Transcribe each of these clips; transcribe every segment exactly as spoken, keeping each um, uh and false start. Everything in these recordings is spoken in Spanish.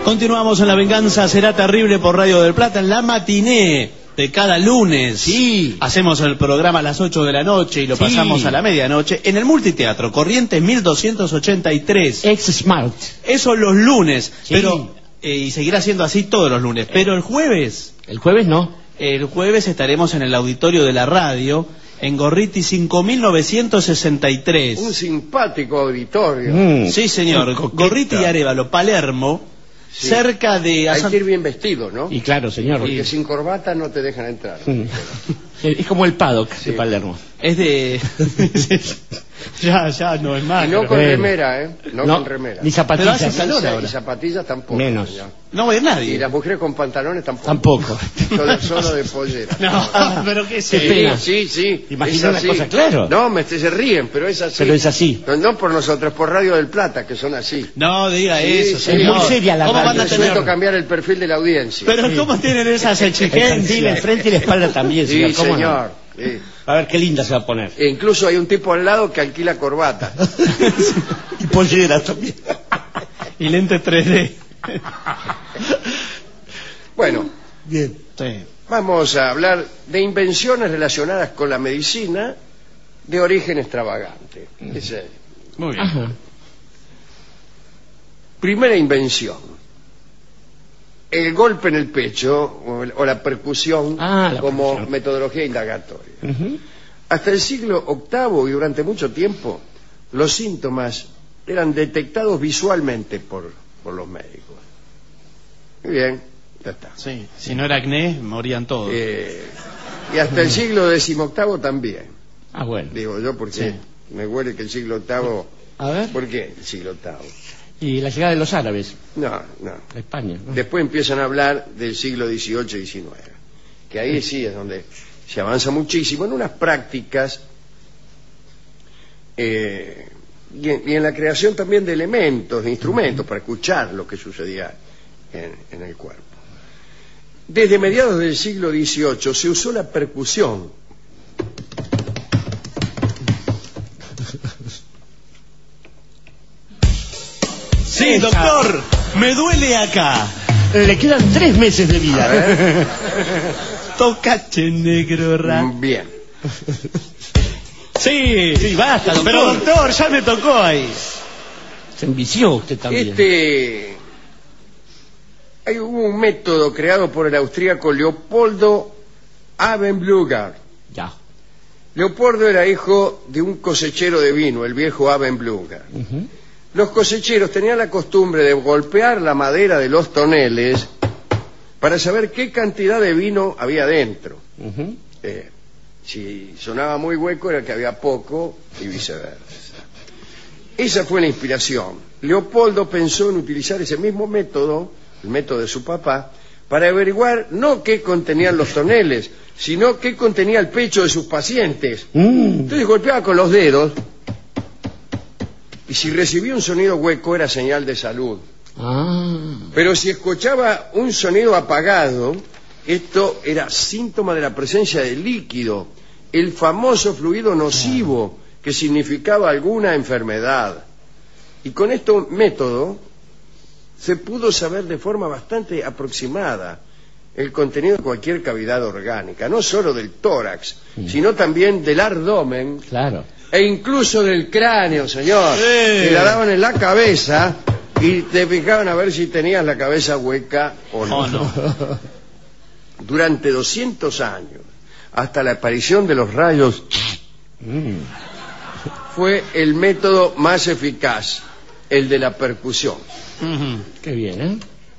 Continuamos en La Venganza Será Terrible por Radio del Plata, en la matiné de cada lunes. Sí. Hacemos el programa a las ocho de la noche y lo Sí. pasamos a la medianoche en el Multiteatro Corrientes mil doscientos ochenta y tres. Ex Smart. Eso los lunes, Sí. pero eh, y seguirá siendo así todos los lunes. Pero el jueves, El jueves no. el jueves estaremos en el auditorio de la radio en Gorriti cinco mil novecientos sesenta y tres. Un simpático auditorio. Mm. Sí, señor. Muy coqueta. Gorriti y Arévalo, Palermo, Sí. cerca de... Hay que ir bien vestido, ¿no? Y claro, señor. Porque sin corbata no te dejan entrar. Mm. Es como el paddock Sí. de Palermo. Es de... ya, ya, no es más. Y no pero- con Bueno. remera, ¿eh? No, con remera. Ni Pero zapatillas. hace calor Y ahora. zapatillas tampoco. Menos. señor. No va a ir Y nadie. las mujeres con pantalones tampoco. Tampoco. Solo, solo de pollera. No, pero qué Qué sé. pena. Sí, sí. Imagina es una así. cosa, claro. No, me, se ríen, pero es así. Pero es así. No, no por nosotros, por Radio del Plata, que son así. No diga Sí, eso, sí. señor. Es muy seria la ¿Cómo radio, van a Yo necesito tener? cambiar el perfil de la audiencia. Pero ¿cómo tienen esas El perfil, el exigencias? frente y la espalda también, Sí, señor. ¿Cómo no? señor. Sí. A ver qué linda se va a poner. E incluso hay un tipo al lado que alquila corbata. Y polleras también. Y lentes tres D. Bueno, Bien. Sí. vamos a hablar de invenciones relacionadas con la medicina de origen extravagante. Ese- Muy bien. Ajá. Primera invención. El golpe en el pecho o, el- o la percusión Ah, la como percusión. metodología indagatoria. Ujú. Hasta el siglo octavo y durante mucho tiempo los síntomas eran detectados visualmente por, por los médicos. Muy bien, ya está. Sí. Si no era acné, morían todos. Eh, y hasta el siglo decimoctavo también, Ah, bueno. digo yo, porque Sí. me huele que el siglo octavo... A ver. ¿Por qué el siglo octavo? Y la llegada de los árabes No, no. a España, ¿no? Después empiezan a hablar del siglo dieciocho y diecinueve, que ahí sí es donde se avanza muchísimo en unas prácticas eh, y, en, y en la creación también de elementos, de instrumentos para escuchar lo que sucedía en, en el cuerpo. Desde mediados del siglo dieciocho se usó la percusión. Sí, doctor, me duele acá. Le quedan tres meses de A vida. ver. Tocache negro ra. Bien. Sí, Sí, basta, doctor. pero doctor, ya me tocó ahí. Se envició usted también. Este, hay un método creado por el austríaco Leopoldo Abenblüger. Ya. Leopoldo era hijo de un cosechero de vino, el viejo Abenblüger. Ujú. Los cosecheros tenían la costumbre de golpear la madera de los toneles para saber qué cantidad de vino había dentro. Ujú. Eh, si sonaba muy hueco era que había poco y viceversa. Esa fue la inspiración. Leopoldo pensó en utilizar ese mismo método, el método de su papá, para averiguar no qué contenían los toneles, sino qué contenía el pecho de sus pacientes. Mm. Entonces golpeaba con los dedos y si recibía un sonido hueco era señal de salud. Ah. Pero si escuchaba un sonido apagado, esto era síntoma de la presencia de líquido, el famoso fluido nocivo que significaba alguna enfermedad. Y con este método se pudo saber de forma bastante aproximada el contenido de cualquier cavidad orgánica, no solo del tórax, Sí. sino también del abdomen Claro. e incluso del cráneo, señor. Sí. Te la daban en la cabeza y te fijaban a ver si tenías la cabeza hueca o no. Oh, no. Durante doscientos años, hasta la aparición de los rayos, Mm. fue el método más eficaz, el de la percusión. Ujú. Qué bien, ¿eh?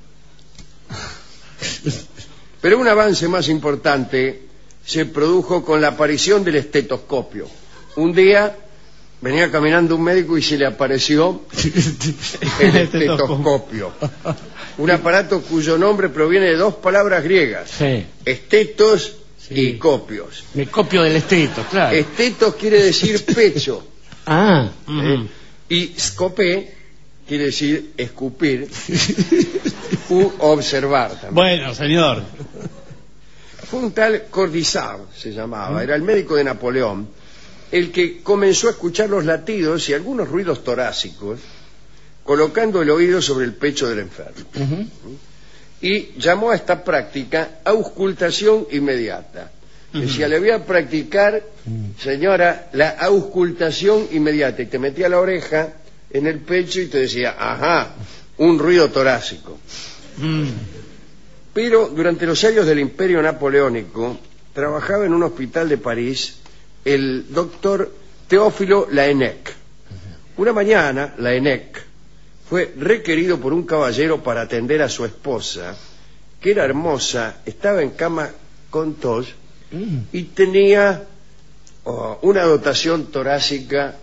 Pero un avance más importante se produjo con la aparición del estetoscopio. Un día venía caminando un médico y se le apareció el estetoscopio. Un aparato cuyo nombre proviene de dos palabras griegas, Sí. estetos Sí. y copios. Me copio del esteto, claro. Estetos quiere decir pecho Ah. Ujú. y scopé quiere decir escupir u observar también. Bueno, señor. Fue un tal Cordizav, se llamaba, era el médico de Napoleón, el que comenzó a escuchar los latidos y algunos ruidos torácicos colocando el oído sobre el pecho del enfermo. Ujú. Y llamó a esta práctica auscultación inmediata. Decía, le voy a practicar, señora, la auscultación inmediata. Y te metía la oreja en el pecho y te decía, ajá, un ruido torácico. Mm. Pero durante los años del Imperio Napoleónico trabajaba en un hospital de París el doctor Teófilo Laennec. Una mañana, Laennec fue requerido por un caballero para atender a su esposa, que era hermosa, estaba en cama con tos y tenía oh, una dotación torácica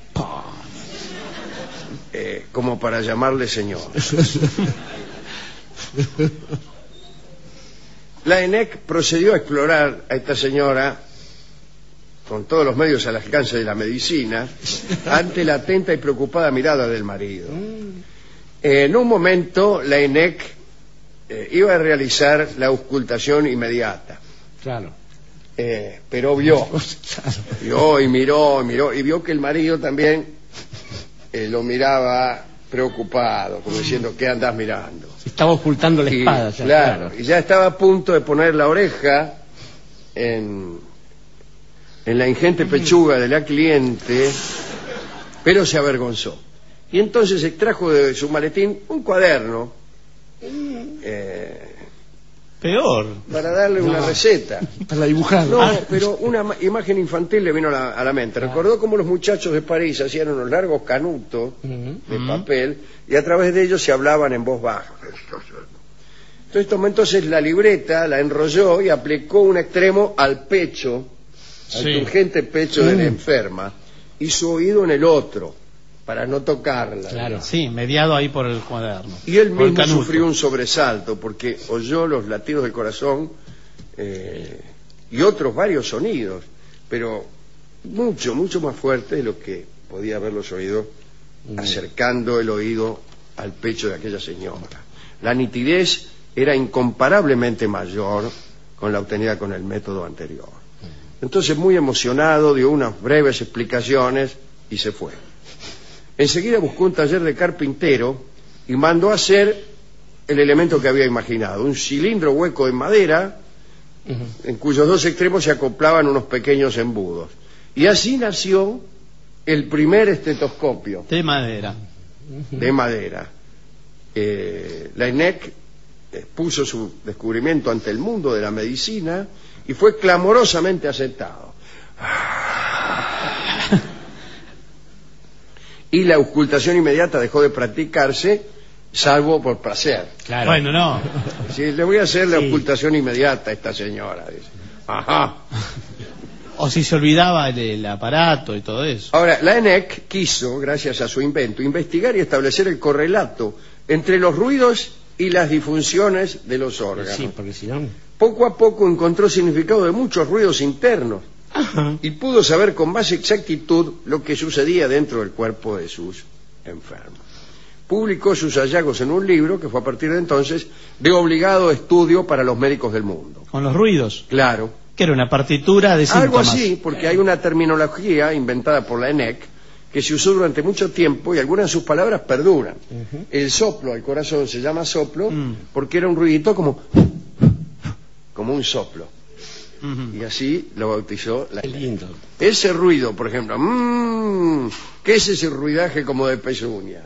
eh, como para llamarle señor. Laennec procedió a explorar a esta señora con todos los medios al alcance de la medicina ante la atenta y preocupada mirada del marido. En un momento, Laennec eh, iba a realizar la auscultación inmediata. Claro. Eh, pero vio, vio y miró, y miró, y vio que el marido también eh, lo miraba preocupado, como diciendo, ¿qué andás mirando? Estaba ocultando la Y, espada. Ya, claro, claro. y ya estaba a punto de poner la oreja en, en la ingente pechuga de la cliente, pero se avergonzó. Y entonces extrajo de su maletín un cuaderno eh, Peor. para darle una No. receta. Para dibujar. No, Ah, pero una ma- imagen infantil le vino a la, a la mente. Recordó cómo los muchachos de París hacían unos largos canutos Ujú. de Ujú. papel y a través de ellos se hablaban en voz baja. Entonces tomó entonces la libreta, la enrolló y aplicó un extremo al pecho, al Sí. turgente pecho de la Mm. enferma, y su oído en el otro, para no tocarla. Claro. Sí, mediado ahí por el cuaderno. Y él Por el mismo canuto. sufrió un sobresalto porque oyó los latidos del corazón eh, y otros varios sonidos, pero mucho, mucho más fuertes de lo que podía haberlos oído acercando el oído al pecho de aquella señora. La nitidez era incomparablemente mayor con la obtenida con el método anterior. Entonces, muy emocionado, dio unas breves explicaciones y se fue. Enseguida buscó un taller de carpintero y mandó hacer el elemento que había imaginado, un cilindro hueco de madera Ujú. en cuyos dos extremos se acoplaban unos pequeños embudos. Y así nació el primer estetoscopio De madera. de madera. Eh, Laennec puso su descubrimiento ante el mundo de la medicina y fue clamorosamente aceptado. Y la auscultación inmediata dejó de practicarse, salvo por placer. Claro. Bueno, no. Si le voy a hacer la Sí. auscultación inmediata a esta señora, dice. Ajá. O si se olvidaba el, el aparato y todo eso. Ahora, Laennec quiso, gracias a su invento, investigar y establecer el correlato entre los ruidos y las disfunciones de los órganos. Sí, porque si no. Poco a poco encontró significado de muchos ruidos internos Ajá. y pudo saber con más exactitud lo que sucedía dentro del cuerpo de sus enfermos. Publicó sus hallazgos en un libro que fue a partir de entonces de obligado estudio para los médicos del mundo. Con los ruidos. Claro, Que era una partitura de síntomas. algo así, porque hay una terminología inventada por Laennec que se usó durante mucho tiempo y algunas de sus palabras perduran. Ujú. El soplo al corazón se llama soplo Mm. porque era un ruidito como como un soplo. Ujú. Y así lo bautizó Qué Laennec. lindo. Ese ruido, por ejemplo, mmm, ¿qué es ese ruidaje como de pezuña?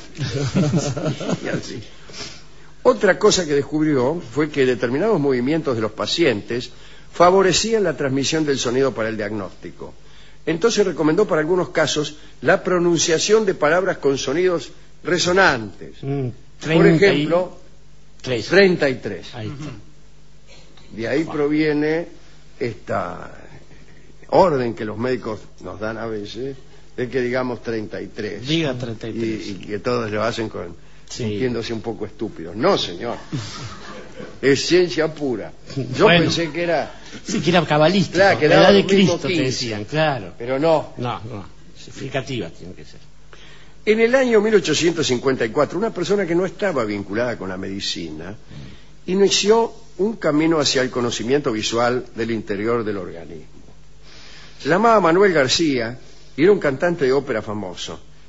Y así. Otra cosa que descubrió fue que determinados movimientos de los pacientes favorecían la transmisión del sonido para el diagnóstico. Entonces recomendó para algunos casos la pronunciación de palabras con sonidos resonantes. Mm, Por treinta y ejemplo, tres. treinta y tres. Ahí está. De ahí proviene esta orden que los médicos nos dan a veces, de que digamos treinta y tres. Diga treinta y tres. Y, y que todos lo hacen con Sí. sintiéndose un poco estúpidos. No, señor. Es ciencia pura. Yo Bueno. pensé que era, Sí, que era cabalístico. Claro, que la daba edad de lo mismo Cristo, te quince. decían, claro. pero no. No, no. Explicativa tiene que ser. En el año mil ochocientos cincuenta y cuatro, una persona que no estaba vinculada con la medicina inició un camino hacia el conocimiento visual del interior del organismo. Se llamaba Manuel García y era un cantante de ópera famoso.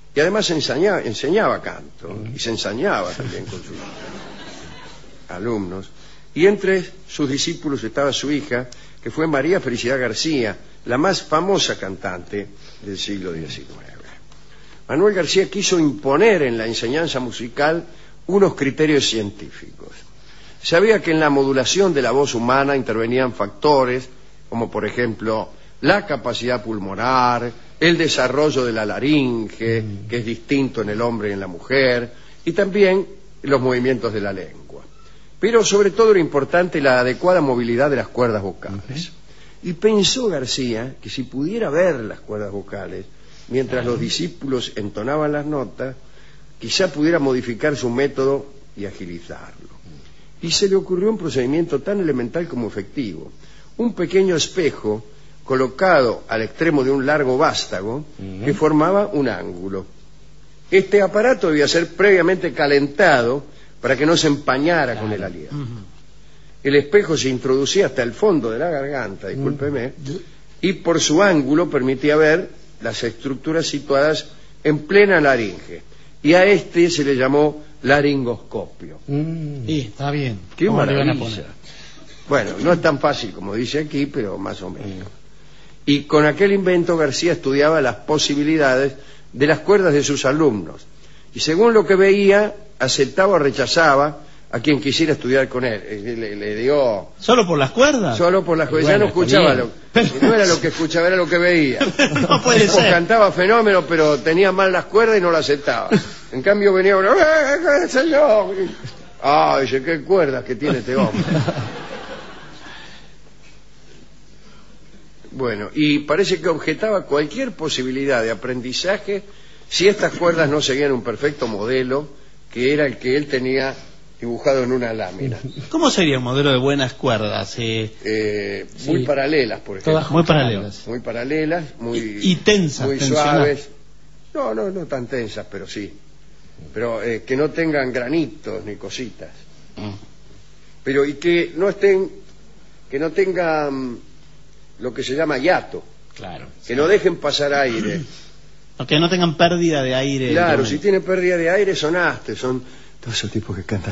y además enseñaba, enseñaba canto y se ensañaba también con sus alumnos. Y entre sus discípulos estaba su hija, que fue María Felicidad García, la más famosa cantante del siglo diecinueve. Manuel García quiso imponer en la enseñanza musical unos criterios científicos. Sabía que en la modulación de la voz humana intervenían factores como, por ejemplo, la capacidad pulmonar, el desarrollo de la laringe, que es distinto en el hombre y en la mujer, y también los movimientos de la lengua. Pero sobre todo era importante la adecuada movilidad de las cuerdas vocales. Y pensó García que si pudiera ver las cuerdas vocales mientras los discípulos entonaban las notas, quizá pudiera modificar su método y agilizarlo. Y se le ocurrió un procedimiento tan elemental como efectivo. Un pequeño espejo colocado al extremo de un largo vástago que formaba un ángulo. Este aparato debía ser previamente calentado para que no se empañara claro. con el aliento. El espejo se introducía hasta el fondo de la garganta, discúlpeme, y por su ángulo permitía ver las estructuras situadas en plena laringe. Y a este se le llamó laringoscopio. Mm. Sí, está bien. Qué maravilla. Bueno, no es tan fácil como dice aquí, pero más o menos. Mm. Y con aquel invento García estudiaba las posibilidades de las cuerdas de sus alumnos. Y según lo que veía, aceptaba o rechazaba a quien quisiera estudiar con él. Le, le dio... ¿Solo por las cuerdas? Solo por las cuerdas. Bueno, ya no escuchaba lo... Pero... no era lo que escuchaba, era lo que veía. No puede o ser. Cantaba fenómeno, pero tenía mal las cuerdas y no las aceptaba. En cambio venía uno, ¡eh, señor! Ah, dice, qué cuerdas que tiene este hombre. Bueno, y parece que objetaba cualquier posibilidad de aprendizaje si estas cuerdas no seguían un perfecto modelo, que era el que él tenía dibujado en una lámina. ¿Cómo sería un modelo de buenas cuerdas? Eh, eh, muy sí. paralelas, por ejemplo. Todas muy paralelas. Muy paralelas, muy, y, y tensas, muy suaves. No, no, no tan tensas, pero sí. Pero eh, que no tengan granitos ni cositas. Mm. Pero y que no estén, que no tengan lo que se llama hiato. Claro. Que sí. no dejen pasar aire. Que no tengan pérdida de aire. Claro, si tienen pérdida de aire sonaste, son todos esos tipos que cantan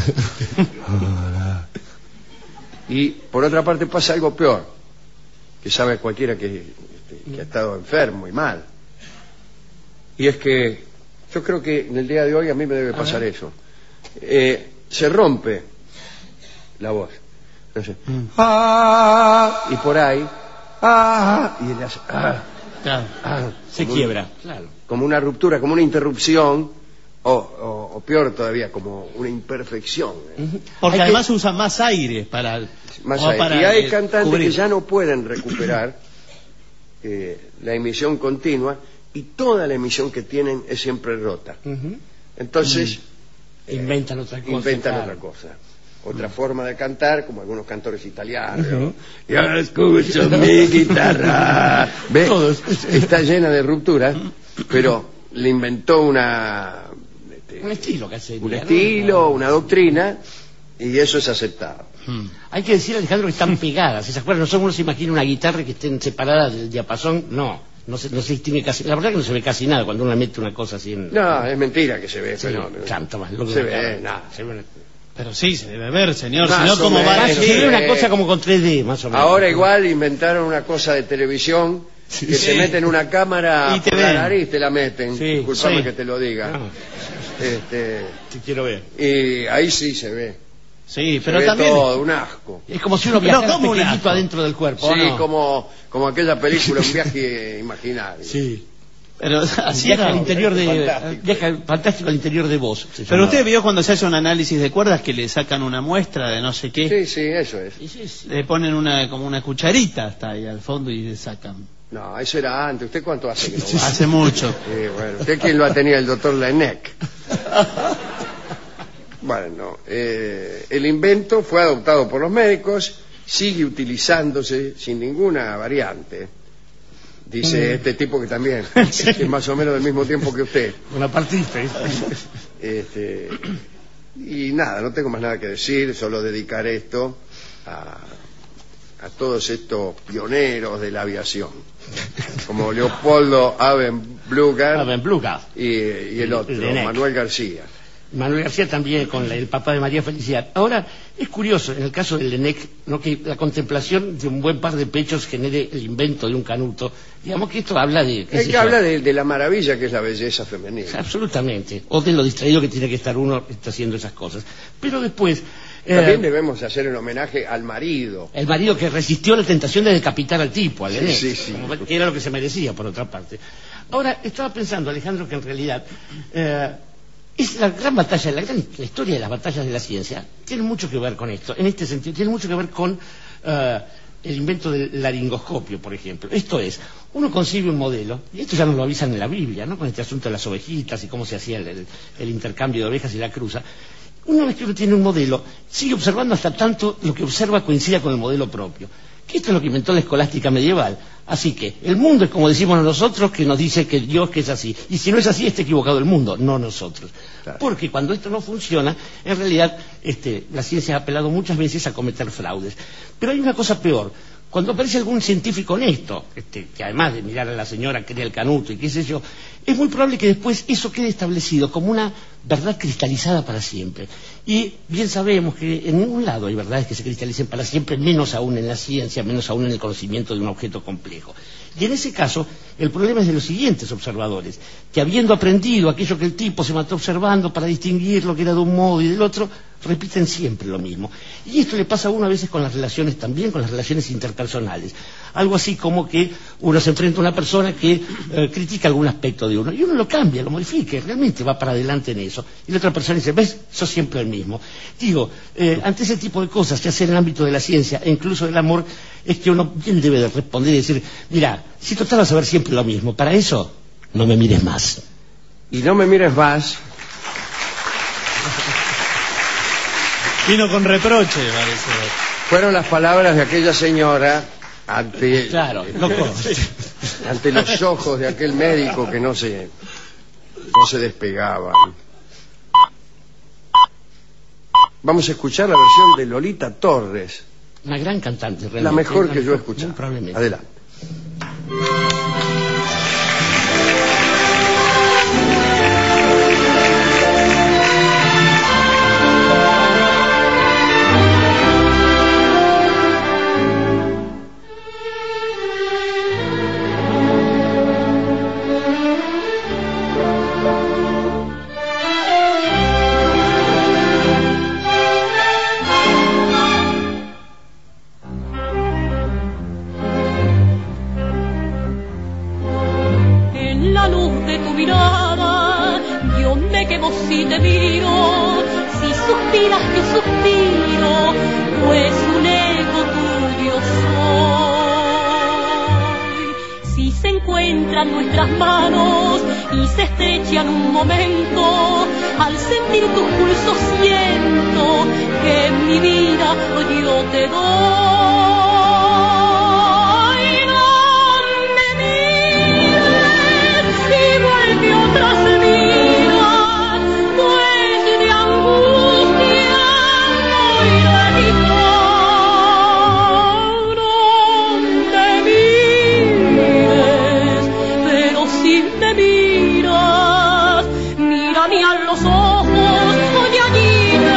acá. Y por otra parte pasa algo peor, que sabe cualquiera que, este, que ha estado enfermo y mal. Y es que yo creo que en el día de hoy a mí me debe pasar eso. Eh, se rompe la voz. Entonces, mm. ah, y por ahí, ah, y el, ah, claro. ah, se quiebra, claro. Como una ruptura, como una interrupción, o, o, o peor todavía, como una imperfección. ¿eh? Porque hay además que, usa más aire para... Más aire. para y hay eh, cantantes cubrir. que ya no pueden recuperar eh, la emisión continua, y toda la emisión que tienen es siempre rota. Uh-huh. Entonces... Mm. Eh, inventan otra cosa. Inventan claro. otra cosa. Otra mm. forma de cantar, como algunos cantores italianos. Uh-huh. Yo escucho mi guitarra. ¿Ve? Está llena de rupturas, pero le inventó una... Un estilo, casi. Un estilo, una doctrina, y eso es aceptado. Hmm. Hay que decir, Alejandro, que están pegadas. Esas cuerdas, no son, uno se imagina una guitarra que estén separadas del diapasón, no. No se, no se distingue casi, la verdad que no se ve casi nada cuando uno mete una cosa así en... No, es mentira que se ve, sí, pero... Tanto más loco se ve, nada. Se ve una... Pero sí, se debe ver, señor, Más si no, o ¿cómo va a menos, Se ve decir? una cosa como con tres D, más o menos. Ahora igual inventaron una cosa de televisión que sí. te meten una cámara y te por la ven. nariz, te la meten, Sí, disculpame sí. que te lo diga. No. Este, Te quiero ver. y ahí sí se ve. Sí, Se pero ve también... todo, un asco. Es como si uno No, viajara ¿cómo un pequeñito asco? adentro del cuerpo, Sí, ¿o no? como, como aquella película, Un viaje imaginario. Sí. Pero así Viaja era. al interior de... fantástico. Viaja fantástico al interior de vos. Pero usted vio cuando se hace un análisis de cuerdas que le sacan una muestra de no sé qué, Sí, sí, eso es. Sí, sí, sí. le ponen una como una cucharita hasta ahí al fondo y le sacan. No, eso era antes. ¿Usted cuánto hace que no va? Hace mucho. Sí, bueno, ¿usted quién lo ha tenido? El doctor Laennec. Bueno, eh, el invento fue adoptado por los médicos, sigue utilizándose sin ninguna variante. Dice este tipo que también, que es más o menos del mismo tiempo que usted. Una partista. Este, y nada, no tengo más nada que decir, solo dedicar esto a, a todos estos pioneros de la aviación, como Leopoldo Aben Blugar Ah, ben Blugar. y, y el otro, Lenek. Manuel García. Manuel García también, con la- el papá de María Felicidad. Ahora, es curioso, en el caso del Lenek, ¿no?, que la contemplación de un buen par de pechos genere el invento de un canuto. Digamos que esto habla de... qué El sé que yo, habla de, de la maravilla que es la belleza femenina. absolutamente. O de lo distraído que tiene que estar uno está haciendo esas cosas. Pero después... eh, También debemos hacer el homenaje al marido. el marido que resistió la tentación de decapitar al tipo, al Sí, Lenek, sí, sí. como que era lo que se merecía, por otra parte. Ahora, estaba pensando, Alejandro, que en realidad eh, es la gran batalla, la gran la historia de las batallas de la ciencia tiene mucho que ver con esto. En este sentido, tiene mucho que ver con eh, el invento del laringoscopio, por ejemplo. Esto es, uno concibe un modelo, y esto ya nos lo avisan en la Biblia, ¿no?, con este asunto de las ovejitas y cómo se hacía el, el- el intercambio de ovejas y la cruza. Una vez que uno tiene un modelo, sigue observando hasta tanto lo que observa coincida con el modelo propio. Que esto es lo que inventó la escolástica medieval. Así que el mundo es como decimos nosotros, que nos dice que Dios que es así. Y si no es así, está equivocado el mundo, no nosotros. Claro. Porque cuando esto no funciona, en realidad este, la ciencia ha apelado muchas veces a cometer fraudes. Pero hay una cosa peor. Cuando aparece algún científico honesto, este, que además de mirar a la señora crea el canuto y qué sé yo, es muy probable que después eso quede establecido como una verdad cristalizada para siempre. Y bien sabemos que en ningún lado hay verdades que se cristalicen para siempre, menos aún en la ciencia, menos aún en el conocimiento de un objeto complejo. Y en ese caso, el problema es de los siguientes observadores, que habiendo aprendido aquello que el tipo se mató observando para distinguir lo que era de un modo y del otro, repiten siempre lo mismo. Y esto le pasa a uno a veces con las relaciones también, con las relaciones interpersonales. Algo así como que uno se enfrenta a una persona que eh, critica algún aspecto de uno, y uno lo cambia, lo modifica, y realmente va para adelante en eso. Y la otra persona dice, ves, sos siempre el mismo. Digo, eh, ante ese tipo de cosas, ya sea en el ámbito de la ciencia e incluso del amor, es que uno bien debe de responder y decir, mira, si total vas a ver siempre lo mismo, para eso no me mires más. Y no me mires más. Vino con reproche, parece. Fueron las palabras de aquella señora ante, Claro, eh, loco. ante los ojos de aquel médico que no se, no se despegaban. Vamos a escuchar la versión de Lolita Torres, Una gran cantante, realmente. la mejor La que yo he mejor, escuchado. muy probablemente. Adelante. En la luz de tu mirada, yo me quedo si te miro, si suspiras yo suspiro, pues un eco tuyo soy. Si se encuentran nuestras manos y se estrechan un momento, al sentir tus pulsos siento que en mi vida yo te doy. Otras vidas, pues de angustia no iré ni no me mires, pero si me miras, mírame a los ojos, de allí te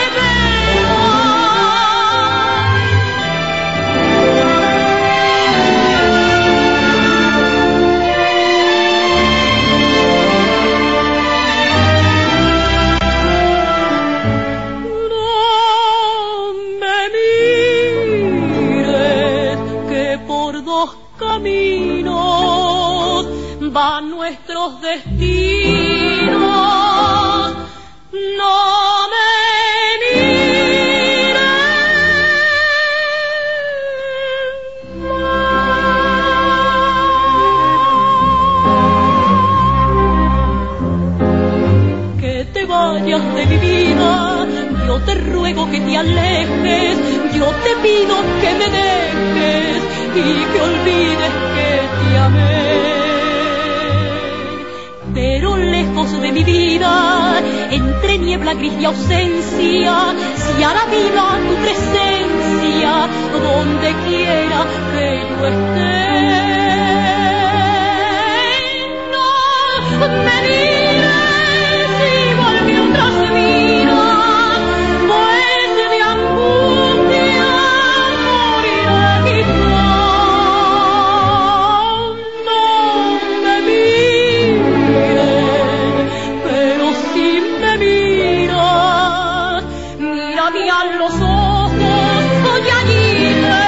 van nuestros destinos. No me mires más. Que te vayas de mi vida, yo te ruego que te alejes, yo te pido que me dejes y que olvides que te amé. Pero lejos de mi vida, entre niebla gris y ausencia, se hará viva tu presencia, donde quiera que yo esté. No me mires y volví otras vidas, pues de angustia moriré quizás. No me mires, pero si me miras, mírame a los ojos, y allí te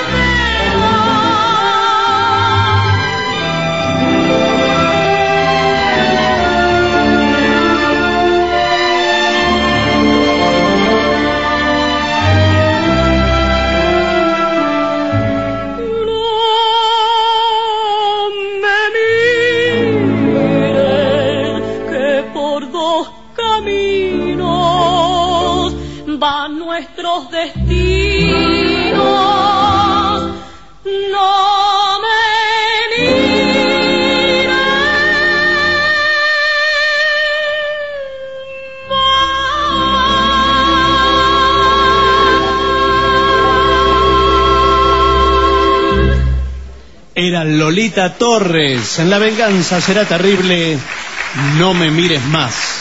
van nuestros destinos. No me mires más. Era Lolita Torres. En La venganza será terrible. No me mires más.